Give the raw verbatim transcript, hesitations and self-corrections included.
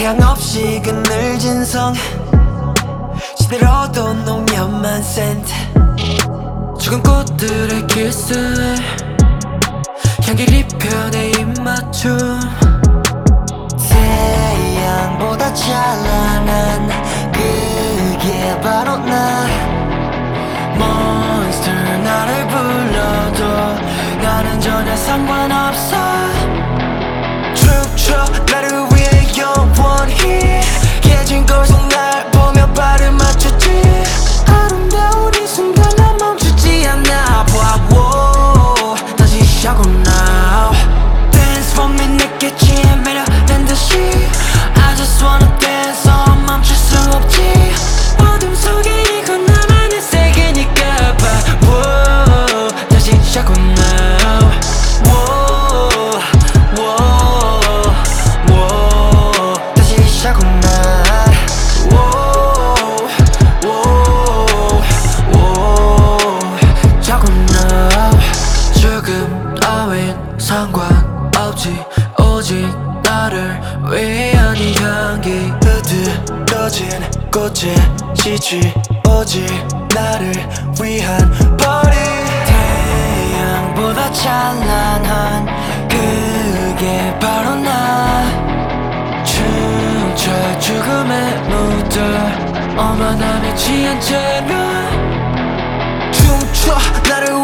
태양 없이 그늘진 성 시들어도 농염한 센트 죽은 꽃들의 키스에 향기를 입혀 내 입맞춤 태양보다 찬란한 그게 바로 나 몬스터 나를 불러도 나는 전혀 상관없어 춤춰 나를 위해 영원히 깨진 거울 속 날 보며 발을 맞추지 아름다운 이 순간 난 멈추지 않아 봐 다시 시작은 now Dance for me 내게 취해 매료된 듯이 I just wanna dance on 멈출 수 없지 어둠 속에 이건 나만의 세계니까 봐 다시 시작은 now Whoa, whoa, whoa. 다시 시작은 now Whoa, whoa, whoa. 시작은 now 죽음 따윈 상관없지 오직 나를 위한 이 향기 흐드러진 꽃에 지치 오직 나를 위한 party 태양보다 찬란한 그게 바로 나 춤춰 죽음의 무대 어머나 미치 않잖아 춤춰 나를